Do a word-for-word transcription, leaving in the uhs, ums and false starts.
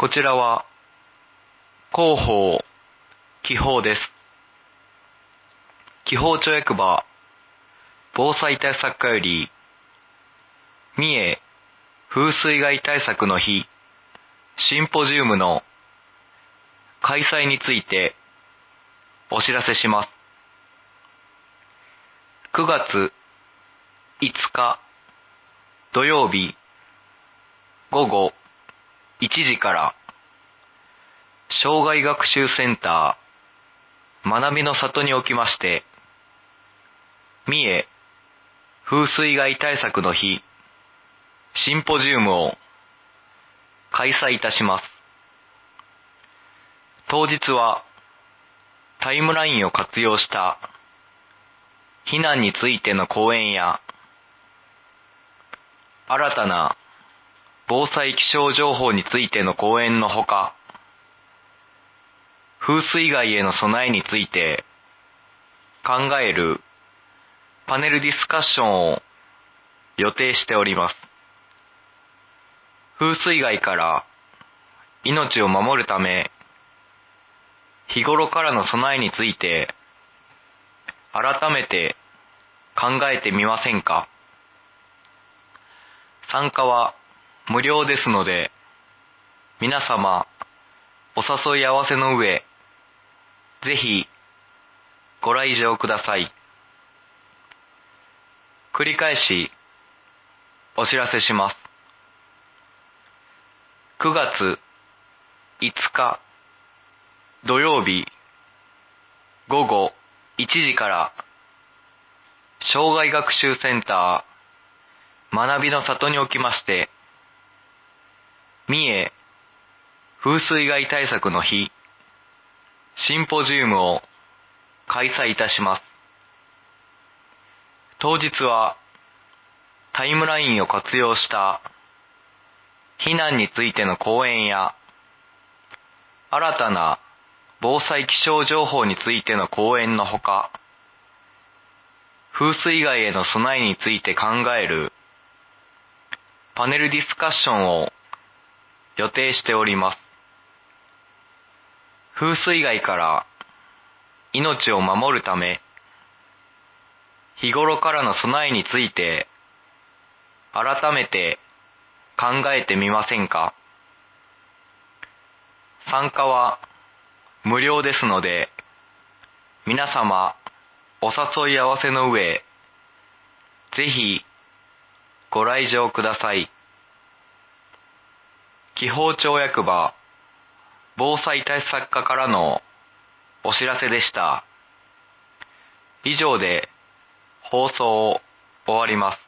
こちらは広報気泡です。気泡町役場防災対策課より三重風水害対策の日シンポジウムの開催についてお知らせします。くがついつか土曜日午後いちじから障害学習センター学びの里におきまして三重風水害対策の日シンポジウムを開催いたします。当日はタイムラインを活用した避難についての講演や新たな防災気象情報についての講演のほか、風水害への備えについて考えるパネルディスカッションを予定しております。風水害から命を守るため、日頃からの備えについて改めて考えてみませんか？参加は無料ですので、皆様お誘い合わせの上、ぜひご来場ください。繰り返しお知らせします。くがついつか土曜日午後いちじから障害学習センター学びの里におきまして三重風水害対策の日シンポジウムを開催いたします。当日はタイムラインを活用した避難についての講演や新たな防災気象情報についての講演のほか、風水害への備えについて考えるパネルディスカッションを予定しております。風水害から命を守るため、日頃からの備えについて改めて考えてみませんか？参加は無料ですので、皆様お誘い合わせの上、ぜひご来場ください。気泡町役場防災対策課からのお知らせでした。以上で放送を終わります。